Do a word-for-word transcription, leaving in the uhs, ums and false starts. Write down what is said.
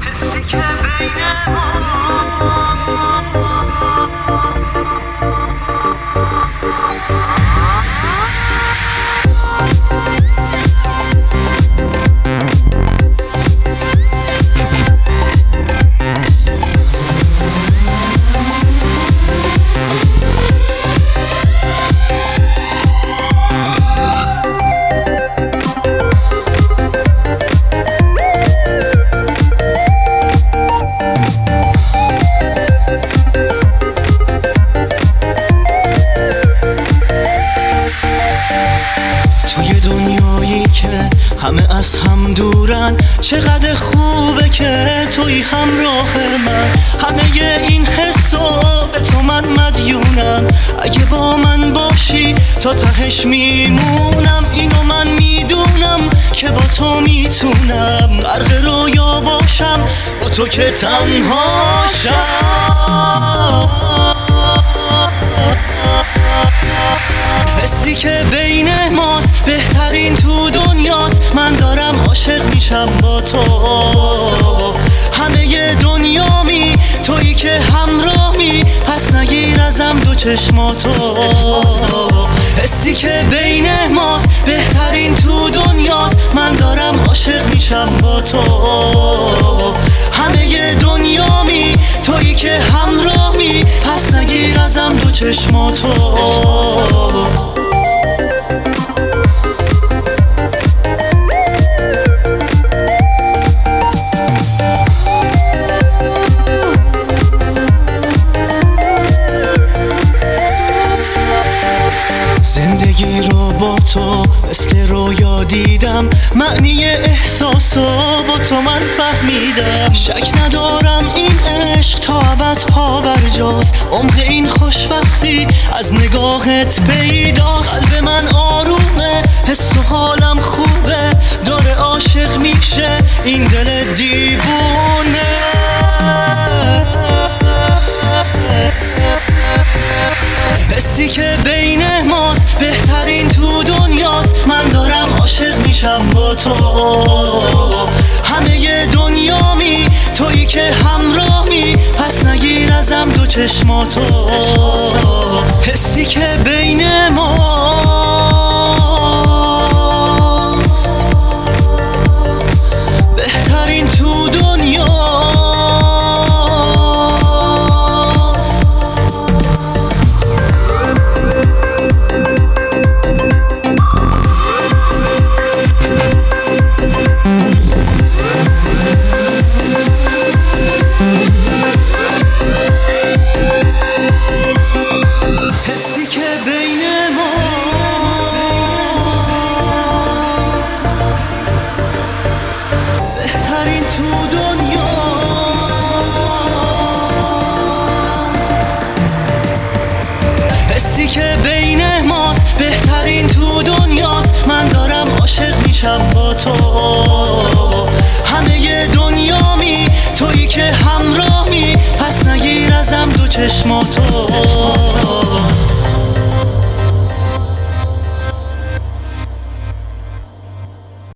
حسی که بین ما همه از هم دورن، چقدر خوبه که توی همراه من. همه این حسو به تو من مدیونم، اگه با من باشی تا تهش میمونم. اینو من میدونم که با تو میتونم غرق رویا باشم، با تو که تنهاشم. حسی که بین ماست بهترین تو دنیاست، من دارم عاشق میشم با تو. همه دنیامی تویی که همراهی، پس نگیر ازم دو چشماتو. حسی که بین ماست بهترین تو دنیاست، من دارم عاشق میشم با تو. همه دنیامی تویی که همراهی، پس نگیر ازم دو چشماتو. زندگی رو با تو مثل رویا دیدم، معنی احساسو با تو من فهمیدم. شک ندارم این عشق تا ابد پا برجاست، عمق این خوشبختی از نگاهت پیداست. قلب من آرومه، حس و حالم خوبه، داره عاشق میشه این دل دیوونه. حسی که بین ماست بهترین تو دنیاست، من دارم عاشق میشم با تو. همه دنیامی تویی که همراهی، پس نگیر ازم دو چشماتو. حسی که بین ماست بهترین تو دنیاست. حسی که بین ماست بهترین تو دنیاست، من دارم عاشق میشم با تو. همه دنیامی تویی که همراهی، پس نگیر ازم دو چشماتو.